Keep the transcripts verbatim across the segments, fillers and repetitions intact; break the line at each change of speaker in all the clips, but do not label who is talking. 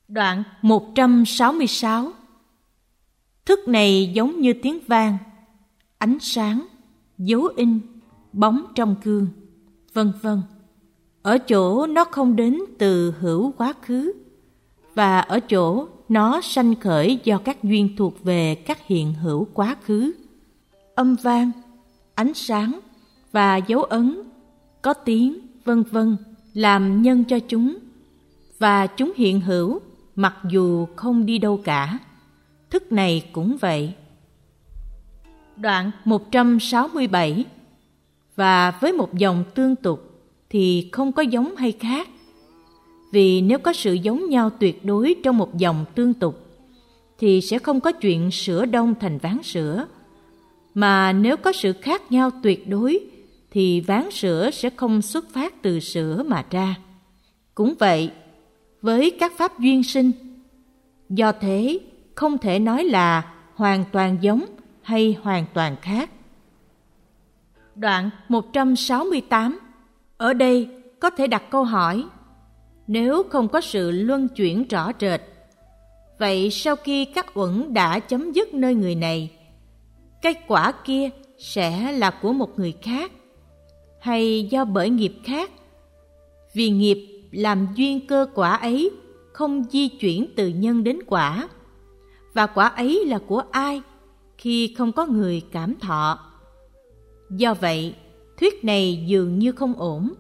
Đoạn một trăm sáu mươi sáu. Thức này giống như tiếng vang, ánh sáng, dấu in, bóng trong gương, vân vân. Ở chỗ nó không đến từ hữu quá khứ, và ở chỗ nó sanh khởi do các duyên thuộc về các hiện hữu quá khứ. Âm vang, ánh sáng và dấu ấn, có tiếng, vân vân làm nhân cho chúng, và chúng hiện hữu mặc dù không đi đâu cả. Thức này cũng vậy. Đoạn một trăm sáu mươi bảy. Và với một dòng tương tục thì không có giống hay khác. Vì nếu có sự giống nhau tuyệt đối trong một dòng tương tục thì sẽ không có chuyện sữa đông thành ván sữa. Mà nếu có sự khác nhau tuyệt đối thì ván sữa sẽ không xuất phát từ sữa mà ra. Cũng vậy với các pháp duyên sinh. Do thế không thể nói là hoàn toàn giống hay hoàn toàn khác. Đoạn một trăm sáu mươi tám. Ở đây có thể đặt câu hỏi: nếu không có sự luân chuyển rõ rệt, vậy sau khi các uẩn đã chấm dứt nơi người này, cái quả kia sẽ là của một người khác, hay do bởi nghiệp khác? Vì nghiệp làm duyên cơ quả ấy không di chuyển từ nhân đến quả. Và quả ấy là của ai khi không có người cảm thọ? Do vậy, thuyết này dường như không ổn.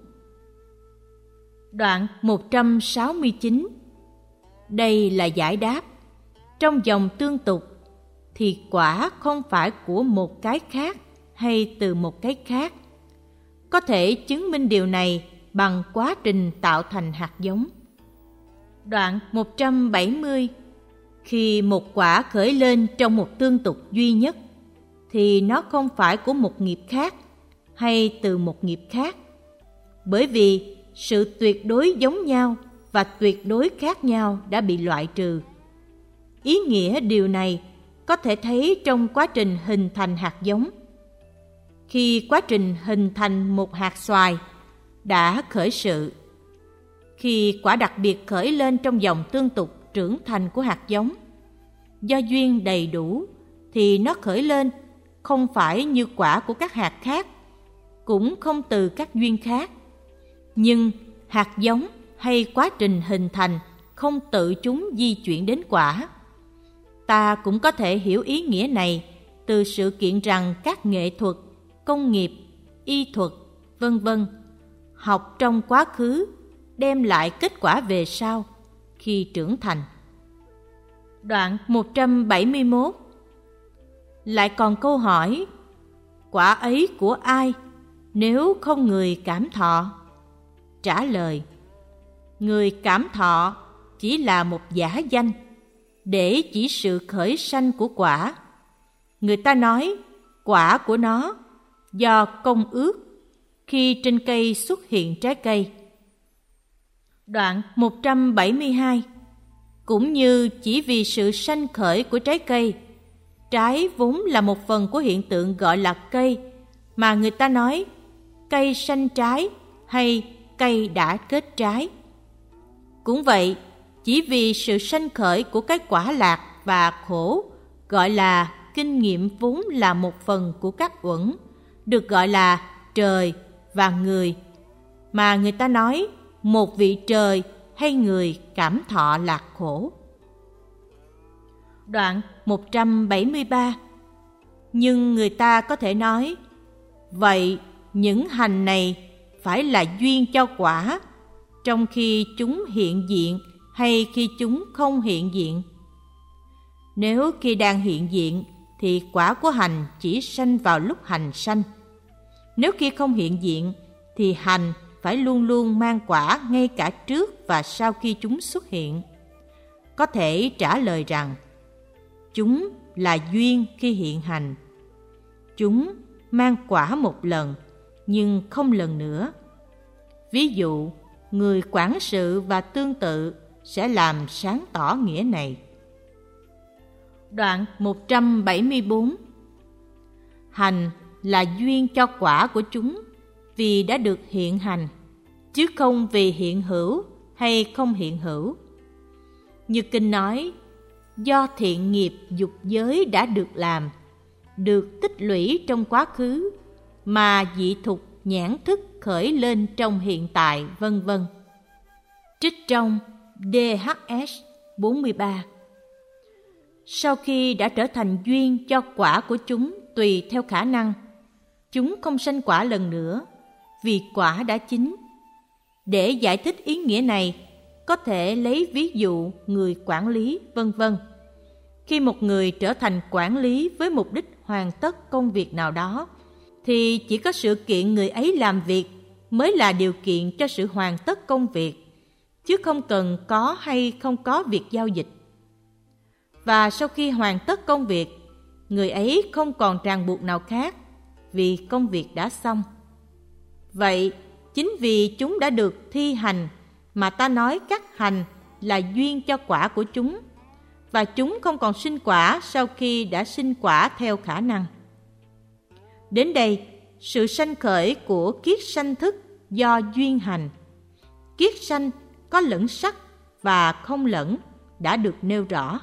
Đoạn một trăm sáu mươi chín. Đây là giải đáp. Trong dòng tương tục thì quả không phải của một cái khác hay từ một cái khác. Có thể chứng minh điều này bằng quá trình tạo thành hạt giống. Đoạn một trăm bảy mươi. Khi một quả khởi lên trong một tương tục duy nhất thì nó không phải của một nghiệp khác hay từ một nghiệp khác. Bởi vì sự tuyệt đối giống nhau và tuyệt đối khác nhau đã bị loại trừ. Ý nghĩa điều này có thể thấy trong quá trình hình thành hạt giống. Khi quá trình hình thành một hạt xoài đã khởi sự, khi quả đặc biệt khởi lên trong dòng tương tục trưởng thành của hạt giống, do duyên đầy đủ thì nó khởi lên không phải như quả của các hạt khác, cũng không từ các duyên khác. Nhưng hạt giống hay quá trình hình thành không tự chúng di chuyển đến quả. Ta cũng có thể hiểu ý nghĩa này từ sự kiện rằng các nghệ thuật, công nghiệp, y thuật, vân vân học trong quá khứ đem lại kết quả về sau khi trưởng thành. Đoạn một trăm bảy mươi mốt. Lại còn câu hỏi: quả ấy của ai nếu không người cảm thọ? Trả lời: người cảm thọ chỉ là một giả danh để chỉ sự khởi sanh của quả. Người ta nói quả của nó do công ước khi trên cây xuất hiện trái cây. Đoạn một trăm bảy mươi hai. Cũng như chỉ vì sự sanh khởi của trái cây, trái vốn là một phần của hiện tượng gọi là cây, mà người ta nói cây sanh trái hay cây đã kết trái. Cũng vậy, chỉ vì sự sanh khởi của cái quả lạc và khổ, gọi là kinh nghiệm vốn là một phần của các uẩn, được gọi là trời và người, mà người ta nói một vị trời hay người cảm thọ lạc khổ. Đoạn một trăm bảy mươi ba. Nhưng người ta có thể nói: vậy những hành này phải là duyên cho quả, trong khi chúng hiện diện hay khi chúng không hiện diện? Nếu khi đang hiện diện thì quả của hành chỉ sanh vào lúc hành sanh. Nếu khi không hiện diện thì hành phải luôn luôn mang quả ngay cả trước và sau khi chúng xuất hiện. Có thể trả lời rằng chúng là duyên khi hiện hành. Chúng mang quả một lần nhưng không lần nữa. Ví dụ, người quản sự và tương tự sẽ làm sáng tỏ nghĩa này. Đoạn một trăm bảy mươi bốn. Hành là duyên cho quả của chúng vì đã được hiện hành, chứ không vì hiện hữu hay không hiện hữu. Như kinh nói, do thiện nghiệp dục giới đã được làm, được tích lũy trong quá khứ, mà dị thục nhãn thức khởi lên trong hiện tại, vân vân. Trích trong đê hát ét bốn mươi ba. Sau khi đã trở thành duyên cho quả của chúng tùy theo khả năng, chúng không sanh quả lần nữa, vì quả đã chín. Để giải thích ý nghĩa này, có thể lấy ví dụ người quản lý, vân vân. Khi một người trở thành quản lý với mục đích hoàn tất công việc nào đó, thì chỉ có sự kiện người ấy làm việc mới là điều kiện cho sự hoàn tất công việc, chứ không cần có hay không có việc giao dịch. Và sau khi hoàn tất công việc, người ấy không còn ràng buộc nào khác, vì công việc đã xong. Vậy, chính vì chúng đã được thi hành mà ta nói các hành là duyên cho quả của chúng, và chúng không còn sinh quả sau khi đã sinh quả theo khả năng. Đến đây, sự sanh khởi của kiết sanh thức do duyên hành. Kiết sanh có lẫn sắc và không lẫn đã được nêu rõ.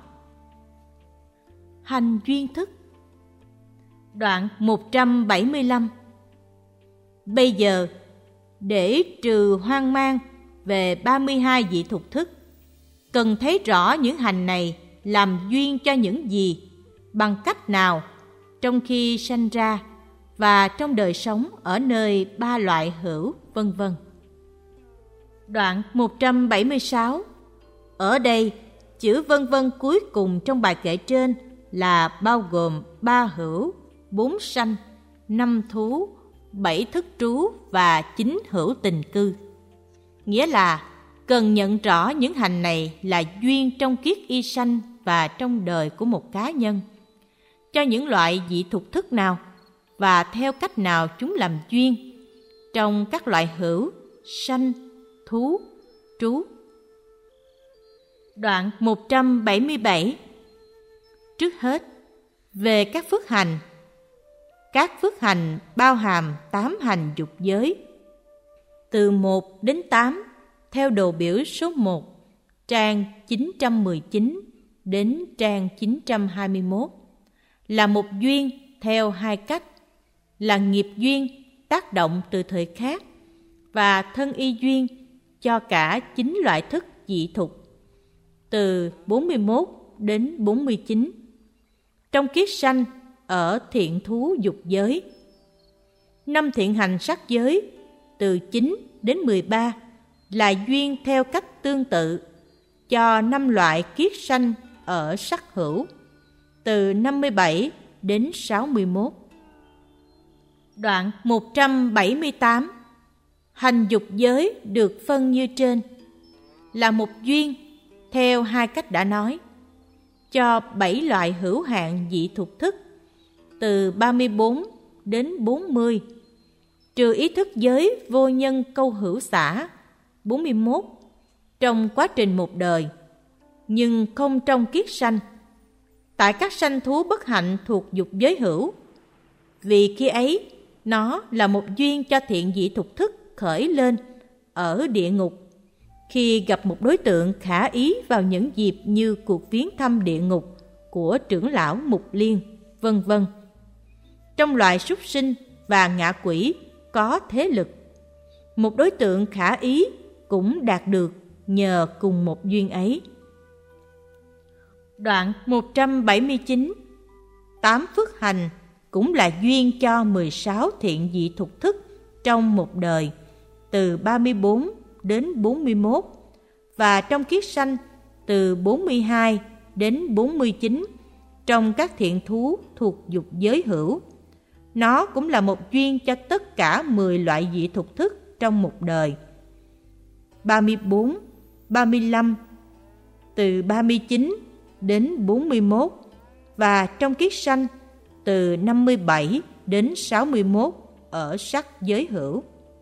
Hành duyên thức. Đoạn một trăm bảy mươi lăm. Bây giờ, để trừ hoang mang về ba mươi hai vị thục thức, cần thấy rõ những hành này làm duyên cho những gì, bằng cách nào, trong khi sanh ra và trong đời sống ở nơi ba loại hữu, vân vân. Đoạn một trăm bảy mươi sáu. Ở đây, chữ vân vân cuối cùng trong bài kệ trên là bao gồm ba hữu, bốn sanh, năm thú, bảy thức trú và chín hữu tình cư. Nghĩa là cần nhận rõ những hành này là duyên trong kiết y sanh và trong đời của một cá nhân, cho những loại dị thục thức nào và theo cách nào chúng làm duyên trong các loại hữu, sanh, thú, trú. Đoạn một trăm bảy mươi bảy. Trước hết, về các phước hành. Các phước hành bao hàm tám hành dục giới, từ một đến tám, theo đồ biểu số một, trang chín trăm mười chín đến trang chín trăm hai mươi mốt, là một duyên theo hai cách, là nghiệp duyên tác động từ thời khác và thân y duyên cho cả chín loại thức dị thục, từ bốn mươi mốt đến bốn mươi chín, trong kiết sanh ở thiện thú dục giới. Năm thiện hành sắc giới, từ chín đến mười ba, là duyên theo cách tương tự cho năm loại kiết sanh ở sắc hữu, từ năm mươi bảy đến sáu mươi mốt. Đoạn một trăm bảy mươi tám. Hành dục giới được phân như trên, là một duyên theo hai cách đã nói, cho bảy loại hữu hạn dị thục thức, từ ba mươi bốn đến bốn mươi, trừ ý thức giới vô nhân câu hữu xả, bốn mươi mốt, trong quá trình một đời, nhưng không trong kiết sanh, tại các sanh thú bất hạnh thuộc dục giới hữu, vì khi ấy nó là một duyên cho thiện dị thục thức khởi lên ở địa ngục, khi gặp một đối tượng khả ý vào những dịp như cuộc viếng thăm địa ngục của trưởng lão Mục Liên, vân vân. Trong loài súc sinh và ngạ quỷ có thế lực, một đối tượng khả ý cũng đạt được nhờ cùng một duyên ấy. Đoạn một trăm bảy mươi chín. Tám phước hành cũng là duyên cho mười sáu thiện dị thục thức trong một đời, từ ba mươi bốn đến bốn mươi mốt, và trong kiết sanh từ bốn mươi hai đến bốn mươi chín trong các thiện thú thuộc dục giới hữu. Nó cũng là một duyên cho tất cả mười loại dị thục thức trong một đời. ba mươi bốn, ba mươi lăm, từ ba mươi chín đến bốn mươi mốt, và trong kiết sanh từ năm mươi bảy đến sáu mươi mốt ở sắc giới hữu.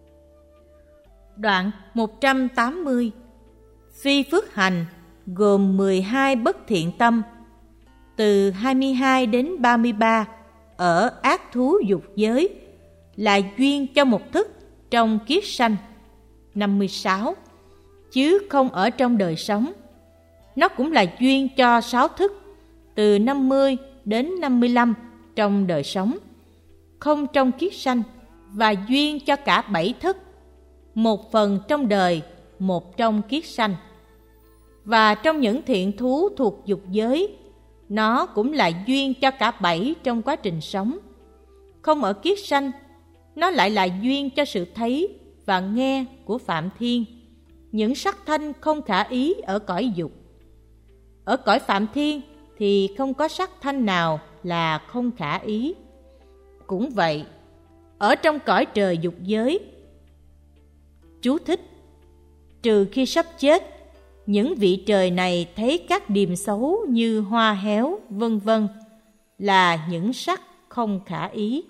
Đoạn một trăm tám mươi. Phi phước hành gồm mười hai bất thiện tâm, từ hai mươi hai đến ba mươi ba ở ác thú dục giới, là duyên cho một thức trong kiết sanh, năm mươi sáu, chứ không ở trong đời sống. nó cũng là duyên cho sáu thức từ năm mươi đến năm mươi lăm trong đời sống, không trong kiết sanh, và duyên cho cả bảy thức, một phần trong đời, một trong kiết sanh. Và trong những thiện thú thuộc dục giới, nó cũng là duyên cho cả bảy trong quá trình sống. Không ở kiết sanh, nó lại là duyên cho sự thấy và nghe của Phạm Thiên, những sắc thanh không khả ý ở cõi dục. Ở cõi Phạm Thiên thì không có sắc thanh nào là không khả ý. Cũng vậy, ở trong cõi trời dục giới, chú thích, trừ khi sắp chết, những vị trời này thấy các điềm xấu như hoa héo, vân vân là những sắc không khả ý.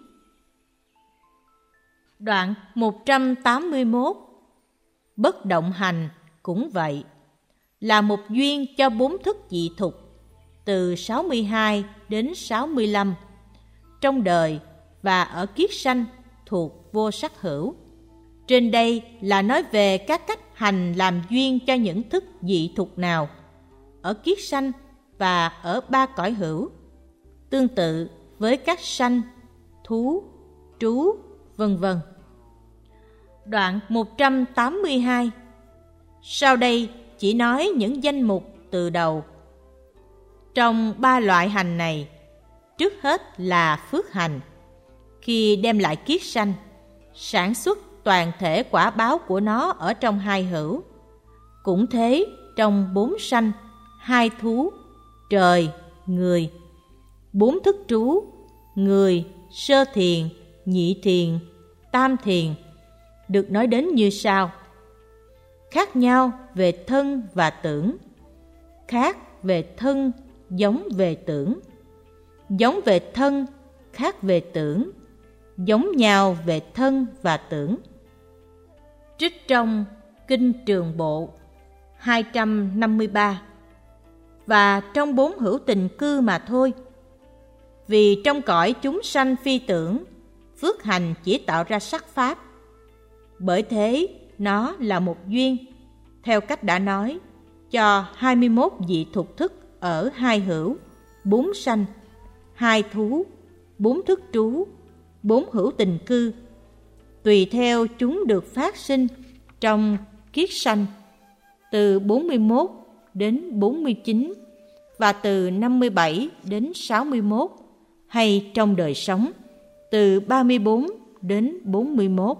Đoạn một trăm tám mươi mốt. Bất động hành cũng vậy, là một duyên cho bốn thức dị thục từ sáu mươi hai đến sáu mươi lăm trong đời và ở kiết sanh thuộc vô sắc hữu. Trên đây là nói về các cách hành làm duyên cho những thức dị thục nào ở kiết sanh và ở ba cõi hữu, tương tự với các sanh, thú, trú, vân vân. Đoạn một trăm tám mươi hai. Sau đây chỉ nói những danh mục từ đầu. Trong ba loại hành này, trước hết là phước hành, khi đem lại kiết sanh, sản xuất toàn thể quả báo của nó ở trong hai hữu. Cũng thế trong bốn sanh, hai thú, trời, người, bốn thức trú, người, sơ thiền, nhị thiền, tam thiền, được nói đến như sau. Khác nhau về thân và tưởng, khác về thân, giống về tưởng, giống về thân, khác về tưởng, giống nhau về thân và tưởng. Trích trong Kinh Trường Bộ hai trăm năm mươi ba. Và trong bốn hữu tình cư mà thôi. Vì trong cõi chúng sanh phi tưởng, phước hành chỉ tạo ra sắc pháp. Bởi thế nó là một duyên, theo cách đã nói, cho hai mươi mốt vị thuộc thức ở hai hữu, bốn sanh, hai thú, bốn thức trú, bốn hữu tình cư, tùy theo chúng được phát sinh trong kiết sanh, từ bốn mươi mốt đến bốn mươi chín và từ năm mươi bảy đến sáu mươi mốt, hay trong đời sống, từ ba mươi bốn đến bốn mươi mốt.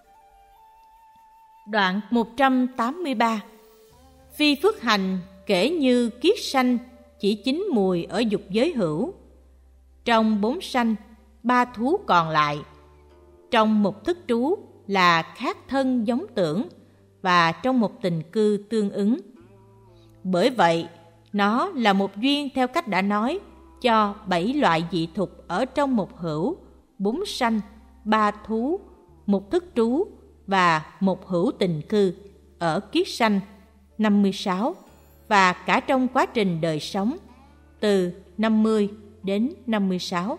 Đoạn một trăm tám mươi ba. Phi phước hành kể như kiết sanh chỉ chín mùi ở dục giới hữu. Trong bốn sanh, ba thú còn lại, trong một thức trú là khác thân giống tưởng, và trong một tình cư tương ứng. Bởi vậy, nó là một duyên theo cách đã nói cho bảy loại dị thục ở trong một hữu, bốn sanh, ba thú, một thức trú và một hữu tình cư ở kiết sanh năm mươi sáu, và cả trong quá trình đời sống từ năm mươi đến năm mươi sáu.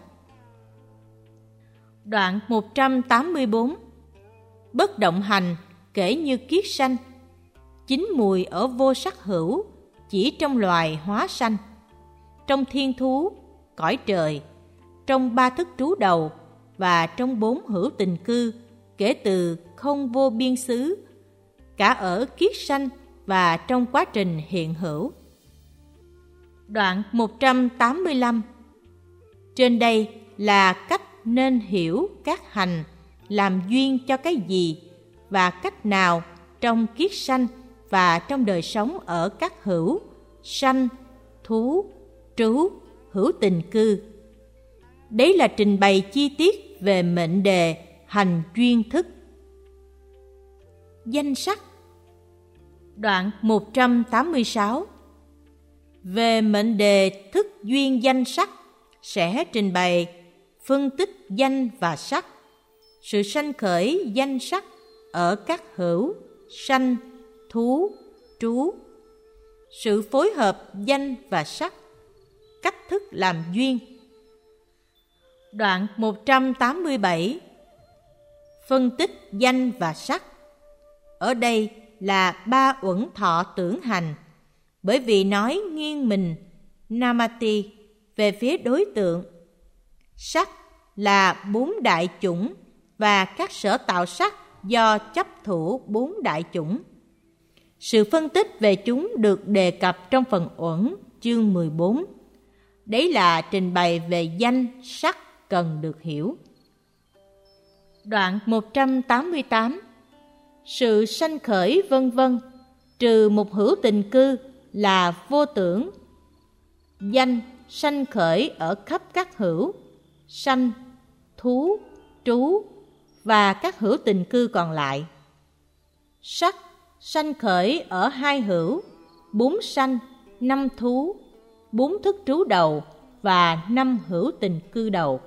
Đoạn một trăm tám mươi bốn. Bất động hành kể như kiết sanh, chín mùi ở vô sắc hữu chỉ trong loài hóa sanh, trong thiên thú, cõi trời, trong ba thức trú đầu và trong bốn hữu tình cư kể từ không vô biên xứ, cả ở kiết sanh và trong quá trình hiện hữu. Đoạn một trăm tám mươi lăm. Trên đây là cách nên hiểu các hành làm duyên cho cái gì và cách nào trong kiết sanh và trong đời sống ở các hữu, sanh, thú, trú, hữu tình cư. Đấy là trình bày chi tiết về mệnh đề hành duyên thức. Danh sắc. Đoạn một trăm tám mươi sáu. Về mệnh đề thức duyên danh sắc sẽ trình bày phân tích danh và sắc, sự sanh khởi danh sắc ở các hữu, sanh, thú, trú, sự phối hợp danh và sắc, cách thức làm duyên. Đoạn một trăm tám mươi bảy. Phân tích danh và sắc. Ở đây là ba uẩn thọ tưởng hành, bởi vì nói nghiêng mình namati về phía đối tượng. Sắc là bốn đại chủng và các sở tạo sắc do chấp thủ bốn đại chủng. Sự phân tích về chúng được đề cập trong phần uẩn chương mười bốn. Đấy là trình bày về danh sắc cần được hiểu. Đoạn một trăm tám mươi tám. Sự sanh khởi vân vân trừ một hữu tình cư là vô tưởng. Danh sanh khởi ở khắp các hữu, sanh, thú, trú và các hữu tình cư còn lại. Sắc sanh khởi ở hai hữu, bốn sanh, năm thú, bốn thức trú đầu và năm hữu tình cư đầu.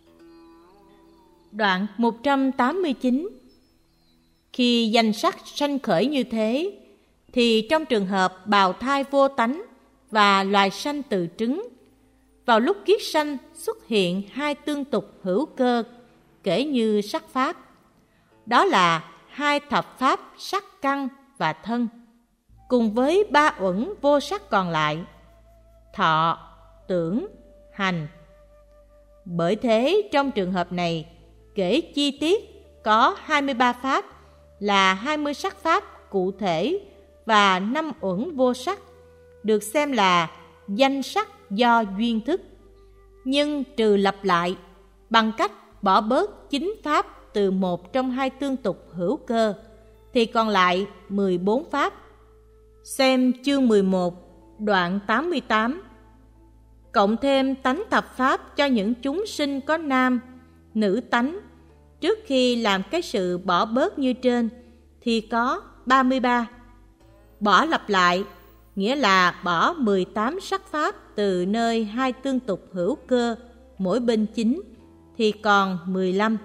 Đoạn một trăm tám mươi chín. Khi danh sắc sanh khởi như thế, thì trong trường hợp bào thai vô tánh và loài sanh từ trứng, vào lúc kiết sanh xuất hiện hai tương tục hữu cơ kể như sắc pháp. Đó là hai thập pháp sắc căn và thân, cùng với ba uẩn vô sắc còn lại, thọ, tưởng, hành. Bởi thế trong trường hợp này, kể chi tiết có hai mươi ba pháp là hai mươi sắc pháp cụ thể và năm uẩn vô sắc, được xem là danh sắc do duyên thức, nhưng trừ lặp lại bằng cách bỏ bớt chín pháp từ một trong hai tương tục hữu cơ, thì còn lại mười bốn pháp. Xem chương mười một, đoạn tám mươi tám. Cộng thêm tánh thập pháp cho những chúng sinh có nam, nữ tánh, trước khi làm cái sự bỏ bớt như trên, thì có ba mươi ba. Bỏ lặp lại nghĩa là bỏ mười tám sắc pháp từ nơi hai tương tục hữu cơ mỗi bên chín, thì còn mười lăm.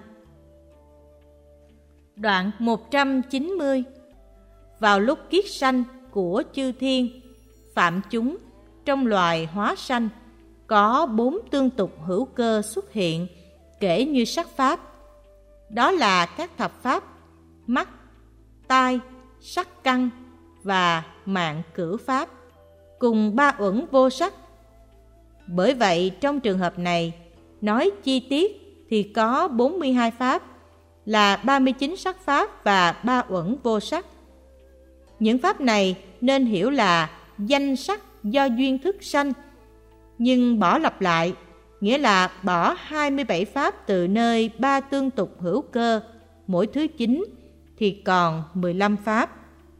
Đoạn một trăm chín mươi. Vào lúc kiết sanh của chư thiên, phạm chúng trong loài hóa sanh, có bốn tương tục hữu cơ xuất hiện kể như sắc pháp. Đó là các thập pháp mắt, tai, sắc căn và mạng cửu pháp, cùng ba uẩn vô sắc. Bởi vậy trong trường hợp này, nói chi tiết thì có bốn mươi hai pháp là ba mươi chín sắc pháp và ba uẩn vô sắc. Những pháp này nên hiểu là danh sắc do duyên thức sanh, nhưng bỏ lặp lại nghĩa là bỏ hai mươi bảy pháp từ nơi ba tương tục hữu cơ mỗi thứ chín, thì còn mười lăm pháp.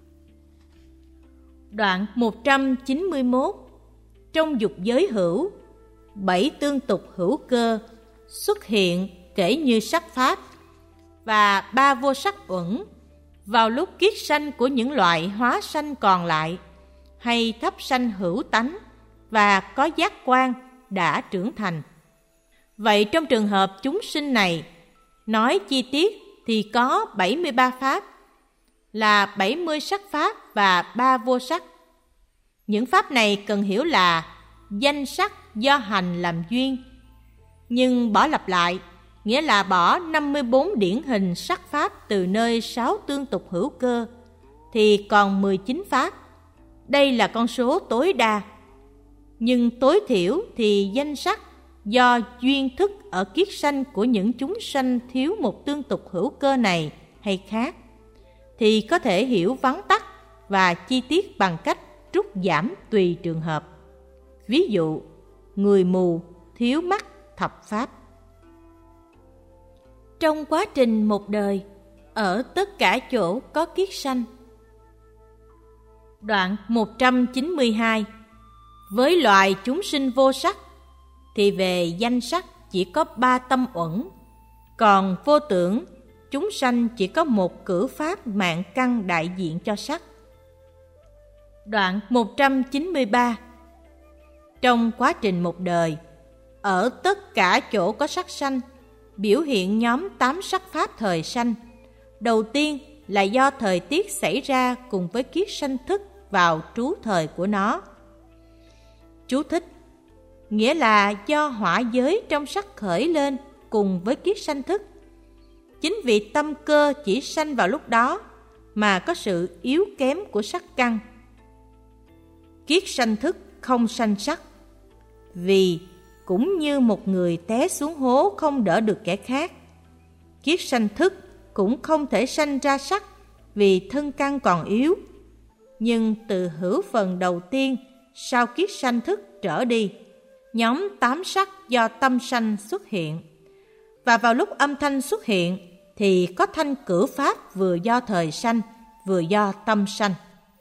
Đoạn một trăm chín mươi mốt. Trong dục giới hữu, bảy tương tục hữu cơ xuất hiện kể như sắc pháp và ba vô sắc uẩn vào lúc kiết sanh của những loại hóa sanh còn lại, hay thấp sanh hữu tánh và có giác quan đã trưởng thành. Vậy trong trường hợp chúng sinh này, nói chi tiết thì có bảy mươi ba pháp là bảy mươi sắc pháp và ba vô sắc. Những pháp này cần hiểu là danh sắc do hành làm duyên, nhưng bỏ lặp lại nghĩa là bỏ năm mươi bốn điển hình sắc pháp từ nơi sáu tương tục hữu cơ, thì còn mười chín pháp. Đây là con số tối đa, nhưng tối thiểu thì danh sắc do duyên thức ở kiết sanh của những chúng sanh thiếu một tương tục hữu cơ này hay khác, thì có thể hiểu vắn tắt và chi tiết bằng cách rút giảm tùy trường hợp. Ví dụ, người mù thiếu mắt thập pháp. Trong quá trình một đời, ở tất cả chỗ có kiết sanh. Đoạn một trăm chín mươi hai. Với loài chúng sinh vô sắc, thì về danh sắc chỉ có ba tâm uẩn, còn vô tưởng, chúng sanh chỉ có một cửu pháp mạng căn đại diện cho sắc. Đoạn một trăm chín mươi ba. Trong quá trình một đời, ở tất cả chỗ có sắc sanh, biểu hiện nhóm tám sắc pháp thời sanh. Đầu tiên là do thời tiết xảy ra cùng với kiết sanh thức vào trú thời của nó. Chú thích: nghĩa là do hỏa giới trong sắc khởi lên cùng với kiết sanh thức. Chính vì tâm cơ chỉ sanh vào lúc đó mà có sự yếu kém của sắc căn. kiết sanh thức không sanh sắc. Vì cũng như một người té xuống hố không đỡ được kẻ khác, kiết sanh thức cũng không thể sanh ra sắc vì thân căn còn yếu. Nhưng từ hữu phần đầu tiên sau kiết sanh thức trở đi, nhóm tám sắc do tâm sanh xuất hiện. Và vào lúc âm thanh xuất hiện thì có thanh cửu pháp vừa do thời sanh, vừa do tâm sanh.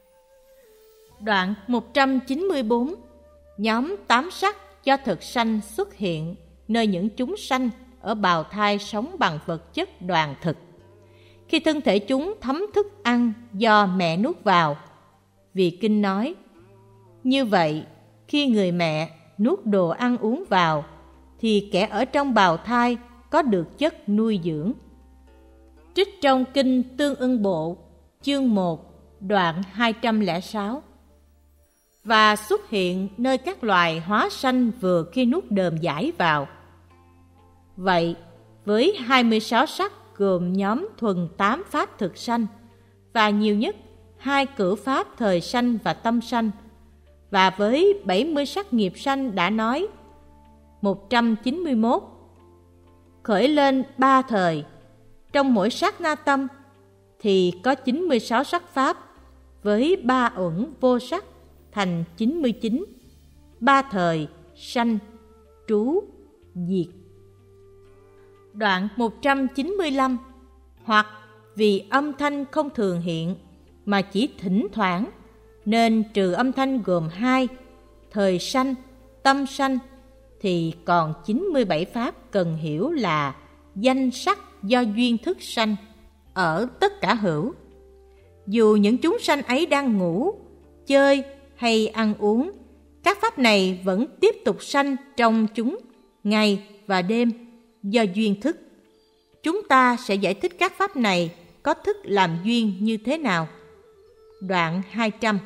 Đoạn một trăm chín mươi bốn. Nhóm tám sắc do thực sanh xuất hiện nơi những chúng sanh ở bào thai sống bằng vật chất đoàn thực. Khi thân thể chúng thấm thức ăn do mẹ nuốt vào. Vì kinh nói, như vậy, khi người mẹ nuốt đồ ăn uống vào, thì kẻ ở trong bào thai có được chất nuôi dưỡng. Trích trong Kinh Tương Ưng Bộ, chương một, đoạn hai trăm lẻ sáu. Và xuất hiện nơi các loài hóa sanh vừa khi nuốt đờm giải vào. Vậy, với hai mươi sáu sắc gồm nhóm thuần tám pháp thực sanh, và nhiều nhất hai cửu pháp thời sanh và tâm sanh, và với bảy mươi sắc nghiệp sanh đã nói, một trăm chín mươi mốt, khởi lên ba thời, trong mỗi sát na tâm thì có chín mươi sáu sắc pháp, với ba uẩn vô sắc thành chín mươi chín, ba thời sanh, trú, diệt. Đoạn một trăm chín mươi lăm. Hoặc vì âm thanh không thường hiện mà chỉ thỉnh thoảng, nên trừ âm thanh gồm hai, thời sanh, tâm sanh, thì còn chín mươi bảy pháp cần hiểu là danh sắc do duyên thức sanh ở tất cả hữu. Dù những chúng sanh ấy đang ngủ, chơi hay ăn uống, các pháp này vẫn tiếp tục sanh trong chúng ngày và đêm do duyên thức. Chúng ta sẽ giải thích các pháp này có thức làm duyên như thế nào. Đoạn hai trăm.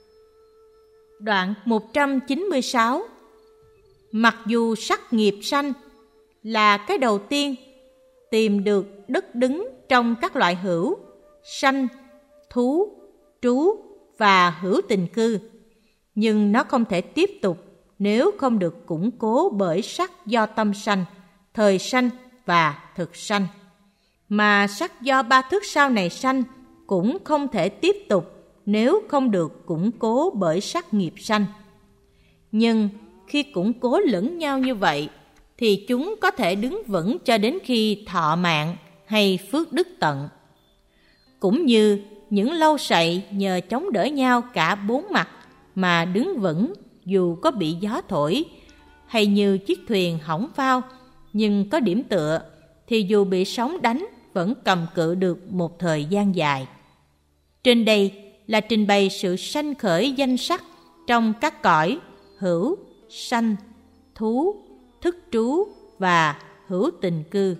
Đoạn một trăm chín mươi sáu. Mặc dù sắc nghiệp sanh là cái đầu tiên tìm được đất đứng trong các loại hữu, sanh, thú, trú và hữu tình cư, nhưng nó không thể tiếp tục nếu không được củng cố bởi sắc do tâm sanh, thời sanh và thực sanh. Mà sắc do ba thức sau này sanh cũng không thể tiếp tục nếu không được củng cố bởi sắc nghiệp sanh. Nhưng khi củng cố lẫn nhau như vậy, thì chúng có thể đứng vững cho đến khi thọ mạng hay phước đức tận. Cũng như những lâu sậy nhờ chống đỡ nhau cả bốn mặt mà đứng vững dù có bị gió thổi, hay như chiếc thuyền hỏng phao nhưng có điểm tựa, thì dù bị sóng đánh vẫn cầm cự được một thời gian dài. Trên đây là trình bày sự sanh khởi danh sắc trong các cõi hữu, sanh, thú, thức trú và hữu tình cư.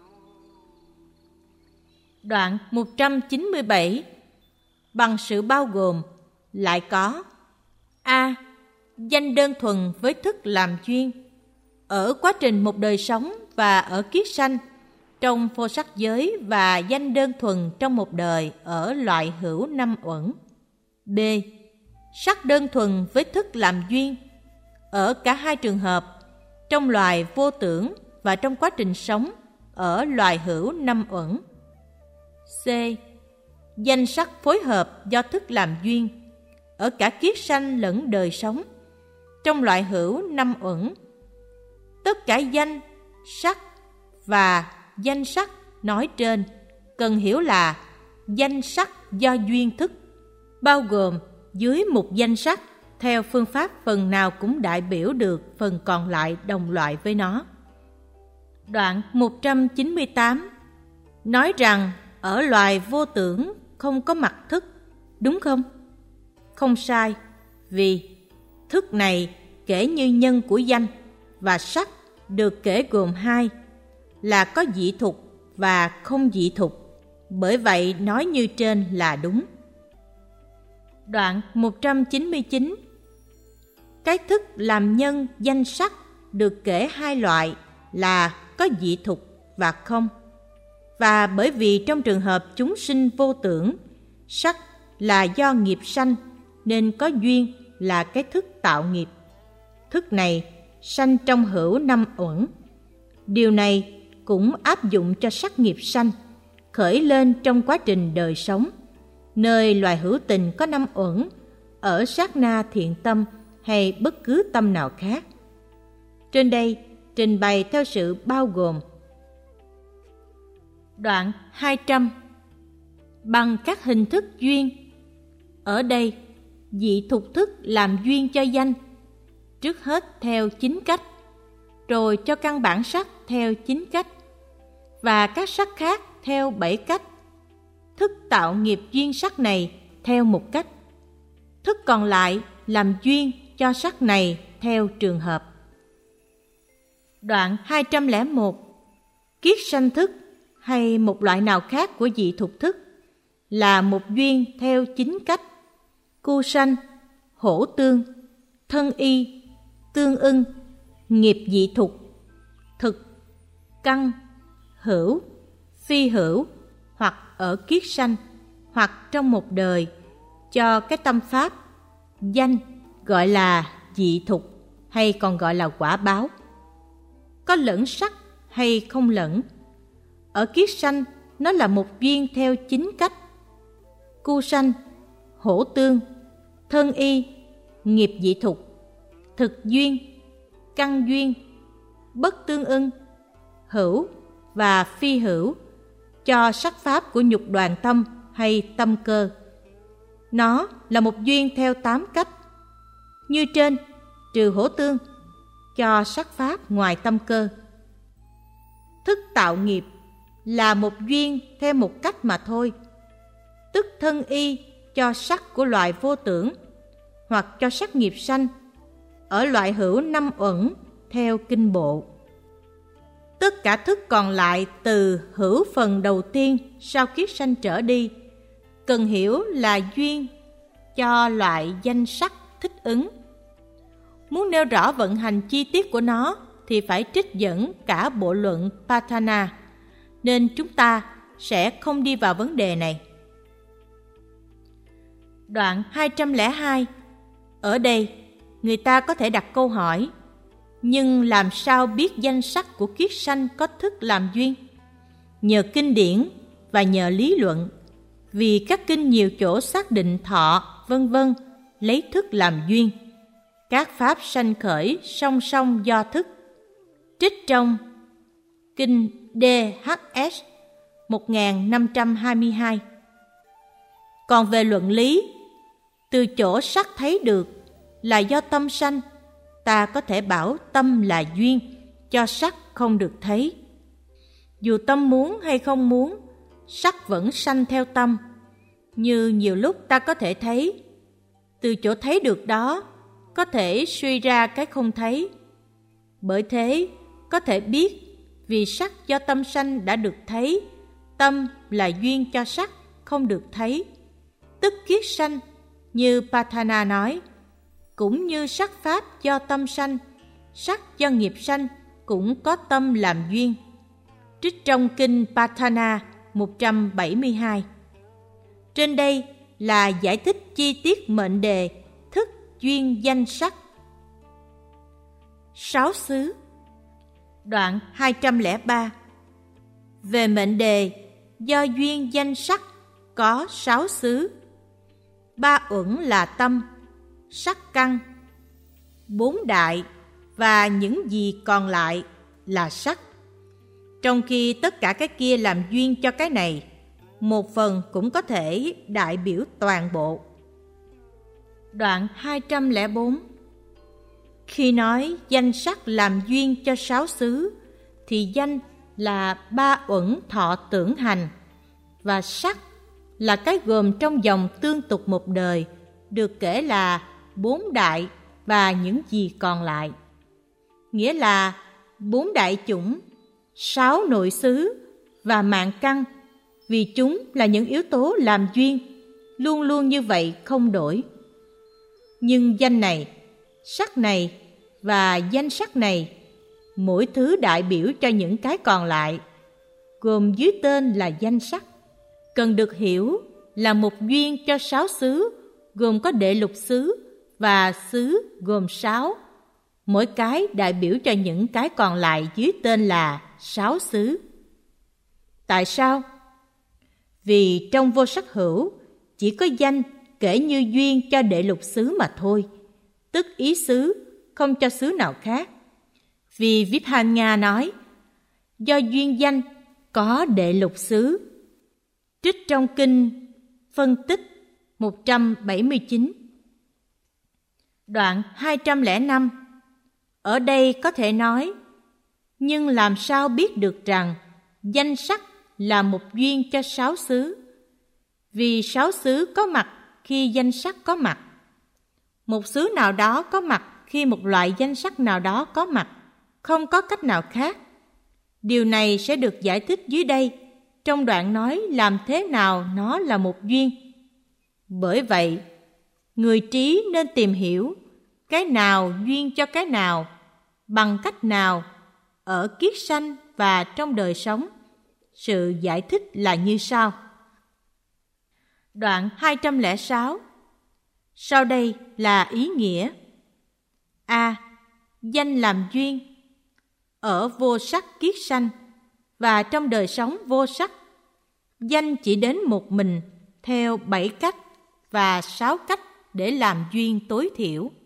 Đoạn một trăm chín mươi bảy. Bằng sự bao gồm lại có: A. Danh đơn thuần với thức làm duyên. Ở quá trình một đời sống và ở kiết sanh, trong phô sắc giới, và danh đơn thuần trong một đời ở loại hữu năm uẩn. B. Sắc đơn thuần với thức làm duyên. Ở cả hai trường hợp, trong loài vô tưởng và trong quá trình sống ở loài hữu năm uẩn. C. Danh sắc phối hợp do thức làm duyên. Ở cả kiết sanh lẫn đời sống, trong loại hữu năm uẩn. Tất cả danh, sắc và danh sắc nói trên cần hiểu là danh sắc do duyên thức, bao gồm dưới một danh sắc theo phương pháp phần nào cũng đại biểu được phần còn lại đồng loại với nó. Đoạn một trăm chín mươi tám nói rằng ở loài vô tưởng không có mặt thức, đúng không? Không sai, vì thức này kể như nhân của danh, và sắc được kể gồm hai, là có dị thục và không dị thục. Bởi vậy nói như trên là đúng. Đoạn một trăm chín mươi chín. Cái thức làm nhân danh sắc được kể hai loại là có dị thục và không. Và bởi vì trong trường hợp chúng sinh vô tưởng, sắc là do nghiệp sanh nên có duyên là cái thức tạo nghiệp. Thức này sanh trong hữu năm uẩn. Điều này cũng áp dụng cho sắc nghiệp sanh, khởi lên trong quá trình đời sống, nơi loài hữu tình có năm uẩn, ở sát na thiện tâm hay bất cứ tâm nào khác. Trên đây trình bày theo sự bao gồm. Đoạn hai trăm. Bằng các hình thức duyên. Ở đây, dị thục thức làm duyên cho danh, trước hết theo chín cách, rồi cho căn bản sắc theo chín cách, và các sắc khác theo bảy cách. Thức tạo nghiệp duyên sắc này theo một cách. Thức còn lại làm duyên cho sắc này theo trường hợp. Đoạn hai trăm lẻ một. Kiết sanh thức hay một loại nào khác của dị thục thức là một duyên theo chín cách: cu sanh, hổ tương, thân y, tương ưng, nghiệp dị thục, thực, căn, hữu, phi hữu, hoặc ở kiết sanh, hoặc trong một đời, cho cái tâm pháp, danh gọi là dị thục hay còn gọi là quả báo. Có lẫn sắc hay không lẫn. Ở kiết sanh, nó là một duyên theo chín cách: cu sanh, hổ tương, thân y, nghiệp dị thục, thực duyên, căn duyên, bất tương ưng, hữu và phi hữu, cho sắc pháp của nhục đoàn tâm hay tâm cơ. Nó là một duyên theo tám cách. Như trên, trừ hổ tương, cho sắc pháp ngoài tâm cơ. Thức tạo nghiệp là một duyên theo một cách mà thôi, tức thân y cho sắc của loài vô tưởng, hoặc cho sắc nghiệp sanh, ở loại hữu năm uẩn theo kinh bộ. Tất cả thức còn lại từ hữu phần đầu tiên sau kiết sanh trở đi, cần hiểu là duyên cho loại danh sắc thích ứng. Muốn nêu rõ vận hành chi tiết của nó thì phải trích dẫn cả bộ luận Patana, nên chúng ta sẽ không đi vào vấn đề này. Đoạn hai trăm lẻ hai. Ở đây, người ta có thể đặt câu hỏi: nhưng làm sao biết danh sắc của kiết sanh có thức làm duyên? Nhờ kinh điển và nhờ lý luận, vì các kinh nhiều chỗ xác định thọ, vân vân lấy thức làm duyên. Các pháp sanh khởi song song do thức. Trích trong kinh đê hát ét một nghìn năm trăm hai mươi hai. Còn về luận lý, từ chỗ sắc thấy được là do tâm sanh, ta có thể bảo tâm là duyên cho sắc không được thấy. Dù tâm muốn hay không muốn, sắc vẫn sanh theo tâm. Như nhiều lúc ta có thể thấy, từ chỗ thấy được đó có thể suy ra cái không thấy. Bởi thế, có thể biết vì sắc do tâm sanh đã được thấy, tâm là duyên cho sắc không được thấy, tức kiết sanh, như Patana nói. Cũng như sắc pháp do tâm sanh, sắc do nghiệp sanh cũng có tâm làm duyên. Trích trong kinh Patana một trăm bảy mươi hai. Trên đây là giải thích chi tiết mệnh đề thức duyên danh sắc. Sáu xứ. Đoạn hai trăm lẻ ba. Về mệnh đề do duyên danh sắc có sáu xứ. Ba uẩn là tâm, sắc căn, bốn đại và những gì còn lại là sắc. Trong khi tất cả cái kia làm duyên cho cái này, một phần cũng có thể đại biểu toàn bộ. Đoạn hai trăm lẻ bốn. Khi nói danh sắc làm duyên cho sáu xứ, thì danh là ba uẩn thọ tưởng hành, và sắc là cái gồm trong dòng tương tục một đời, được kể là bốn đại và những gì còn lại. Nghĩa là bốn đại chủng, sáu nội xứ và mạng căn, vì chúng là những yếu tố làm duyên, luôn luôn như vậy không đổi. Nhưng danh này, sắc này và danh sắc này, mỗi thứ đại biểu cho những cái còn lại, gồm dưới tên là danh sắc, cần được hiểu là một duyên cho sáu xứ, gồm có đệ lục xứ và xứ gồm sáu, mỗi cái đại biểu cho những cái còn lại dưới tên là sáu xứ. Tại sao? Vì trong vô sắc hữu chỉ có danh kể như duyên cho đệ lục xứ mà thôi, tức ý xứ, không cho xứ nào khác. Vì Vibhanya nói, do duyên danh có đệ lục xứ. Trích trong kinh phân tích một trăm bảy mươi chín. Đoạn hai trăm lẻ năm. Ở đây có thể nói, nhưng làm sao biết được rằng danh sắc là một duyên cho sáu xứ? Vì sáu xứ có mặt khi danh sắc có mặt. Một xứ nào đó có mặt khi một loại danh sắc nào đó có mặt, không có cách nào khác. Điều này sẽ được giải thích dưới đây, trong đoạn nói làm thế nào nó là một duyên. Bởi vậy, người trí nên tìm hiểu cái nào duyên cho cái nào, bằng cách nào, ở kiết sanh và trong đời sống. Sự giải thích là như sau. Đoạn hai trăm lẻ sáu. Sau đây là ý nghĩa. A. Danh làm duyên. Ở vô sắc kiết sanh và trong đời sống vô sắc, danh chỉ đến một mình theo bảy cách và sáu cách để làm duyên tối thiểu.